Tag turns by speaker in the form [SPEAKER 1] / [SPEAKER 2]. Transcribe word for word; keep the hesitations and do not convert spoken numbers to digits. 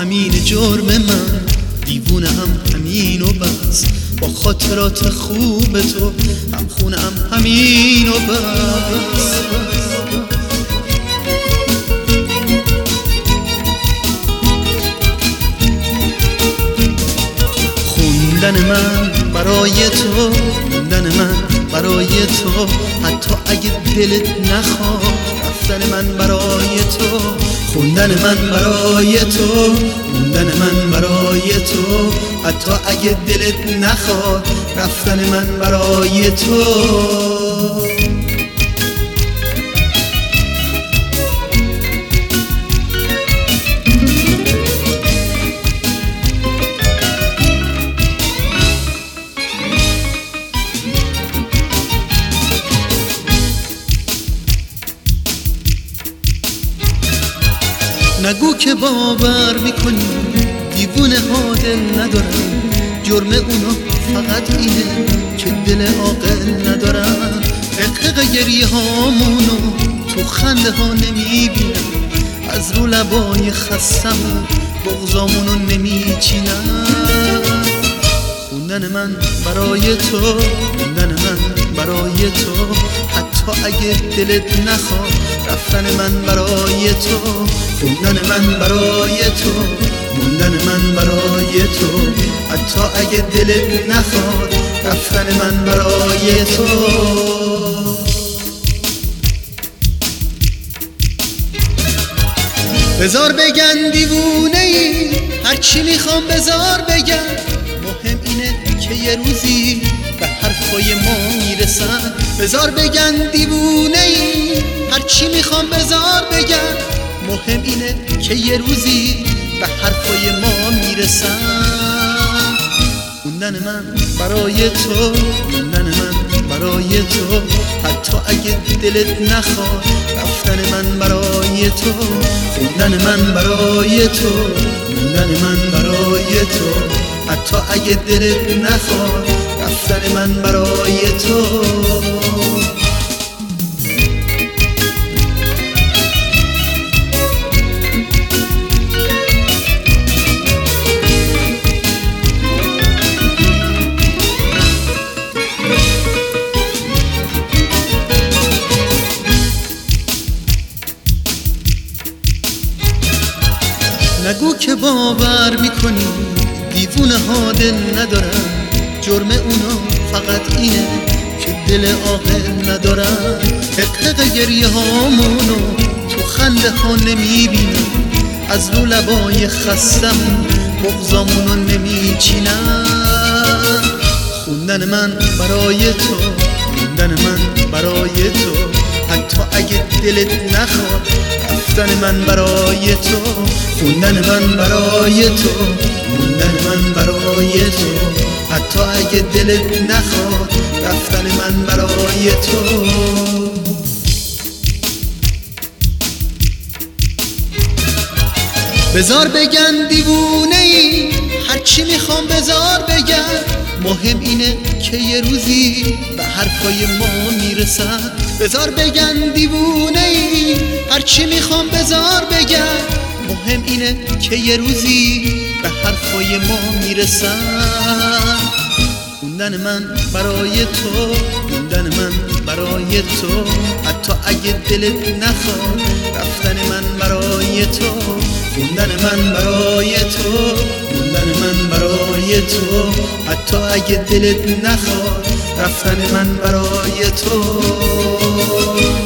[SPEAKER 1] همین جرم من، دیوونه هم همین و بس، با خاطرات خوب تو هم خونه هم همین و بس. خوندن من برای تو، خوندن من برای تو، حتی اگه دلت نخواد رفتن من برای تو. خوندن من برای تو، خوندن من برای تو، حتی اگه دلت نخواد رفتن من برای تو. نگو که باور میکنی دیوونه ها دل ندارن، جرم اونا فقط اینه که دل عاقل ندارن. حقق گریه هامونو تو خنده ها نمیبینن، از رو لبای خستمون بغضامونو نمیچینن. خوندن من برای تو، خوندن من برای تو، حتی اگه دلت نخواد رفتن من برای تو. خوندن من برای تو، موندن من برای تو، حتی اگه دلت نخواد رفتن من برای تو. بذار بگن دیوونه ای، هرچی میخوام بذار بگن، مهم اینه که یه روزی به حرفای ما میرسن. بذار بگن دیوونه ای، هرچی میخوام بذار بگن، مهم اینه که یه روزی به حرفای ما میرسن. خوندن من برای تو، خوندن من برای تو، حتی اگه دلت نخواد رفتن من برای تو. خوندن من برای تو، خوندن من برای تو، حتی اگه دلت نخواد رفتن من برای تو. نگو که باور میکنی دیوونه ها دل ندارن، جرم اونا فقط اینه که دل عاقل ندارن. حقق گریه هامونو تو خنده ها نمیبینن، از رو لبای خستمون بغضامونو نمیچینن. خوندن من برای تو، خوندن من برای تو، حتی اگه دلت نخواد رفتن من برای تو. خوندن من برای تو، خوندن من برای تو، حتی اگه دلت نخواد رفتن من برای تو. بذار بگن دیوونه ای، هرچی میخوام بذار بگن، مهم اینه که یه روزی به حرفای ما میرسن. بذار بگن دیوونه ای، هرچی میخوام بذار بگن، مهم اینه که یه روزی به حرفای ما میرسن. خوندن من برای تو، خوندن من برای تو، حتی اگه دلت نخواد رفتن من برای تو. خوندن من برای تو، خوندن من برای تو، حتی اگه دلت نخواد رفتن من برای تو.